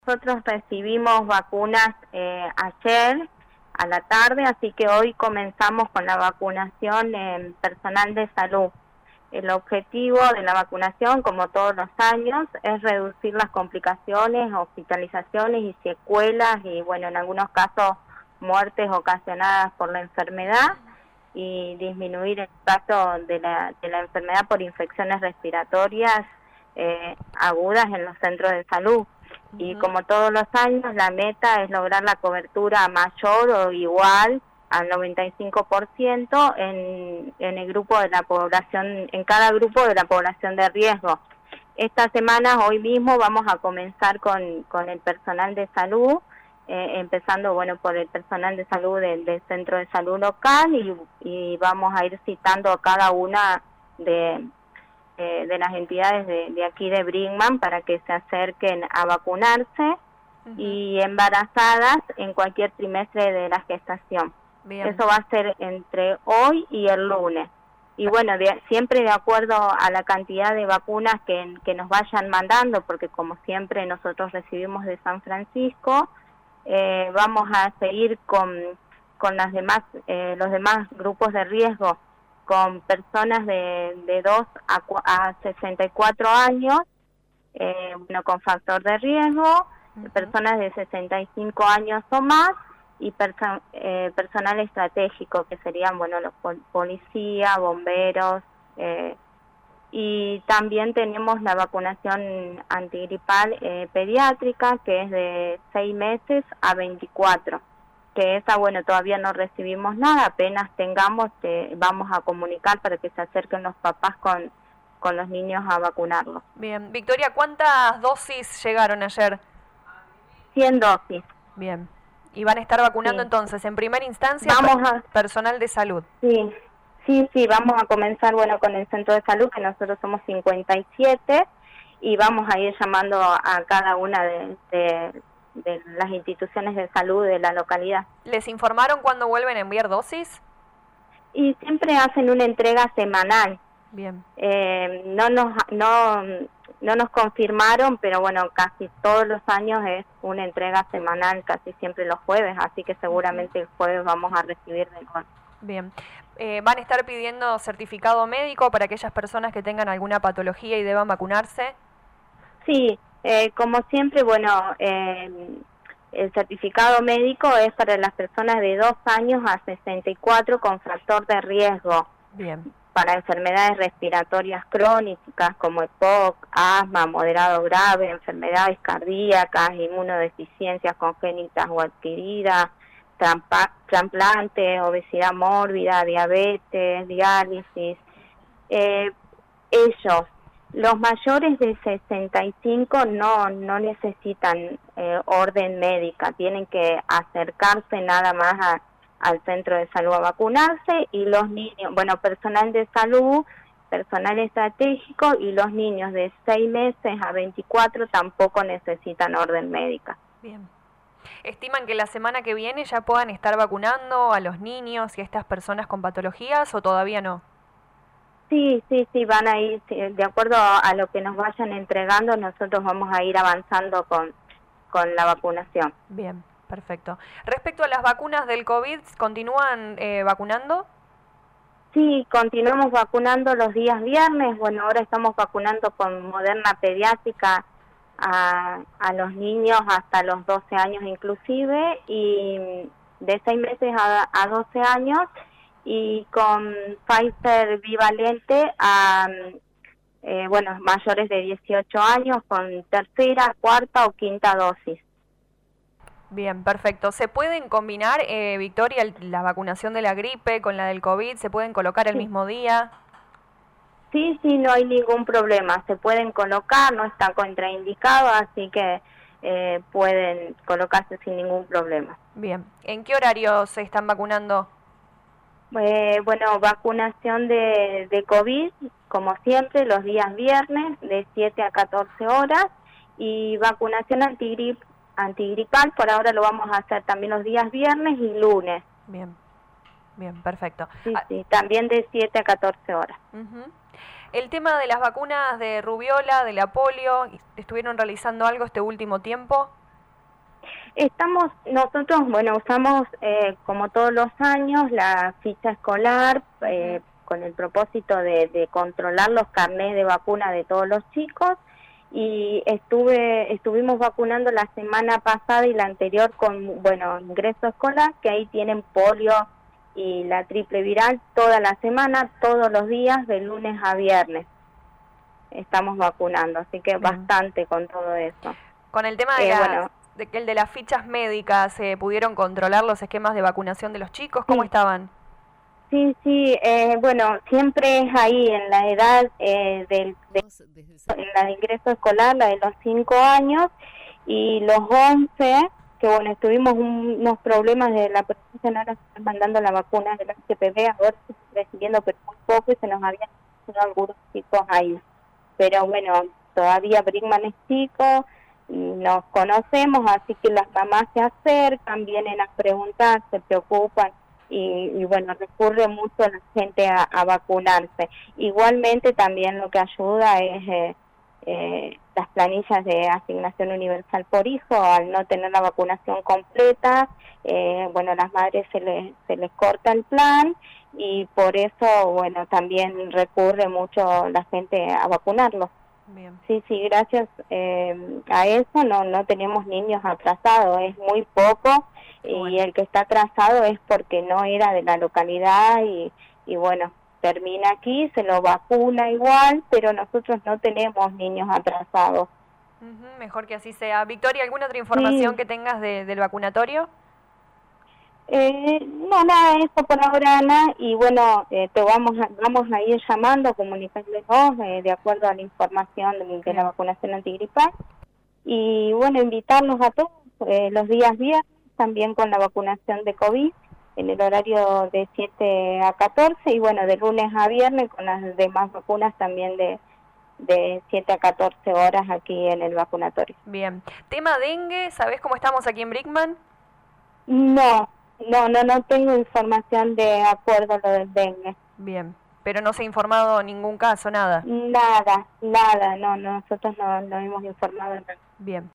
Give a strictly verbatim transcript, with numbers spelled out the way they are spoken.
Nosotros recibimos vacunas eh, ayer a la tarde, así que hoy comenzamos con la vacunación en personal de salud. El objetivo de la vacunación, como todos los años, es reducir las complicaciones, hospitalizaciones y secuelas y, bueno, en algunos casos, muertes ocasionadas por la enfermedad y disminuir el impacto de la, de la enfermedad por infecciones respiratorias eh, agudas en los centros de salud. Y como todos los años, la meta es lograr la cobertura mayor o igual al noventa y cinco por ciento en, en el grupo de la población, en cada grupo de la población de riesgo. Esta semana, hoy mismo, vamos a comenzar con, con el personal de salud, eh, empezando, bueno, por el personal de salud del, del centro de salud local y, y vamos a ir citando a cada una de... de las entidades de, de aquí de Brinkman para que se acerquen a vacunarse. Uh-huh. Y embarazadas en cualquier trimestre de la gestación. Bien. Eso va a ser entre hoy y el lunes. Y bueno, de, siempre de acuerdo a la cantidad de vacunas que, que nos vayan mandando, porque como siempre nosotros recibimos de San Francisco, eh, vamos a seguir con, con las demás, eh, los demás grupos de riesgo, con personas de, de dos a sesenta y cuatro años, eh, bueno, con factor de riesgo, uh-huh. personas de sesenta y cinco años o más, y perso eh, personal estratégico, que serían, bueno, los pol policías, bomberos, eh, y también tenemos la vacunación antigripal eh, pediátrica, que es de seis meses a veinticuatro. Que esa, bueno, todavía no recibimos nada, apenas tengamos, eh, vamos a comunicar para que se acerquen los papás con, con los niños a vacunarlos. Bien. Victoria, ¿cuántas dosis llegaron ayer? cien dosis. Bien. ¿Y van a estar vacunando sí. entonces, en primera instancia, vamos a... personal de salud? Sí, sí, sí, vamos a comenzar, bueno, con el centro de salud, que nosotros somos cincuenta y siete, y vamos a ir llamando a cada una de... de de las instituciones de salud de la localidad. ¿Les informaron cuándo vuelven a enviar dosis? Y siempre hacen una entrega semanal. Bien. Eh, no nos no no nos confirmaron, pero bueno, casi todos los años es una entrega semanal, casi siempre los jueves, así que seguramente el jueves vamos a recibir de nuevo. Bien. Eh, ¿Van a estar pidiendo certificado médico para aquellas personas que tengan alguna patología y deban vacunarse? Sí. Eh, como siempre, bueno, eh, el certificado médico es para las personas de dos años a sesenta y cuatro con factor de riesgo. Bien. Para enfermedades respiratorias crónicas como EPOC, asma, moderado grave, enfermedades cardíacas, inmunodeficiencias congénitas o adquiridas, trasplantes, obesidad mórbida, diabetes, diálisis. Eh, ellos... Los mayores de sesenta y cinco no no necesitan eh, orden médica, tienen que acercarse nada más a, al centro de salud a vacunarse, y los niños, bueno, personal de salud, personal estratégico, y los niños de seis meses a veinticuatro tampoco necesitan orden médica. Bien. ¿Estiman que la semana que viene ya puedan estar vacunando a los niños y a estas personas con patologías o todavía no? Sí, sí, sí, van a ir, de acuerdo a lo que nos vayan entregando, nosotros vamos a ir avanzando con, con la vacunación. Bien, perfecto. Respecto a las vacunas del COVID, ¿continúan eh, vacunando? Sí, continuamos vacunando los días viernes. Bueno, ahora estamos vacunando con Moderna pediátrica a, a los niños hasta los doce años inclusive, y de seis meses a, a doce años, y con Pfizer bivalente a, eh, bueno, mayores de dieciocho años con tercera, cuarta o quinta dosis. Bien, perfecto. ¿Se pueden combinar, eh, Victoria, la vacunación de la gripe con la del COVID? ¿Se pueden colocar el sí. mismo día? Sí, sí, no hay ningún problema. Se pueden colocar, no están contraindicados, así que eh, pueden colocarse sin ningún problema. Bien. ¿En qué horario se están vacunando? Eh, bueno, vacunación de, de COVID, como siempre, los días viernes, de siete a catorce horas, y vacunación antigrip, antigripal, por ahora lo vamos a hacer también los días viernes y lunes. Bien, bien, perfecto. Sí, sí, también de siete a catorce horas. Uh-huh. El tema de las vacunas de rubiola, de la polio, ¿estuvieron realizando algo este último tiempo? Estamos, nosotros, bueno, usamos eh, como todos los años la ficha escolar eh, con el propósito de, de controlar los carnés de vacuna de todos los chicos, y estuve estuvimos vacunando la semana pasada y la anterior con, bueno, ingreso escolar, que ahí tienen polio y la triple viral toda la semana, todos los días, de lunes a viernes. Estamos vacunando, así que bien, bastante con todo eso. Con el tema de, eh, la, bueno, de, el de las fichas médicas, ¿se pudieron controlar los esquemas de vacunación de los chicos? ¿Cómo sí. estaban? Sí, sí, eh, bueno, siempre es ahí en la edad eh, del de, en la de ingreso escolar, la de los cinco años, y los once, que bueno, tuvimos un, unos problemas de la provincia, ahora se están mandando la vacuna de la H P V, ahora se está recibiendo, pero muy poco, y se nos habían hecho algunos chicos ahí. Pero bueno, todavía Brinkman es chico, nos conocemos, así que las mamás se acercan, vienen a preguntar, se preocupan, y, y bueno, recurre mucho la gente a, a vacunarse. Igualmente también lo que ayuda es eh, eh, las planillas de asignación universal por hijo, al no tener la vacunación completa, eh, bueno, las madres se les, se les corta el plan, y por eso, bueno, también recurre mucho la gente a vacunarlos. Bien. Sí, sí, gracias eh, a eso no no tenemos niños atrasados, es muy poco, bueno, y el que está atrasado es porque no era de la localidad y, y bueno, termina aquí, se lo vacuna igual, pero nosotros no tenemos niños atrasados. Uh-huh, mejor que así sea. Victoria, ¿alguna otra información sí. que tengas de, del vacunatorio? Eh, no, nada, eso por ahora, Ana, y bueno, eh, te vamos a, vamos a ir llamando, comunicarles eh, de acuerdo a la información de, de la vacunación antigripal, y bueno, invitarlos a todos eh, los días viernes, también con la vacunación de COVID, en el horario de siete a catorce, y bueno, de lunes a viernes con las demás vacunas también de, de siete a catorce horas aquí en el vacunatorio. Bien. Tema dengue, ¿sabés cómo estamos aquí en Brinkman? No. No, no, no tengo información de acuerdo a lo del dengue. Bien, pero no se ha informado ningún caso, nada. Nada, nada, no, nosotros no, no hemos informado nada. Bien.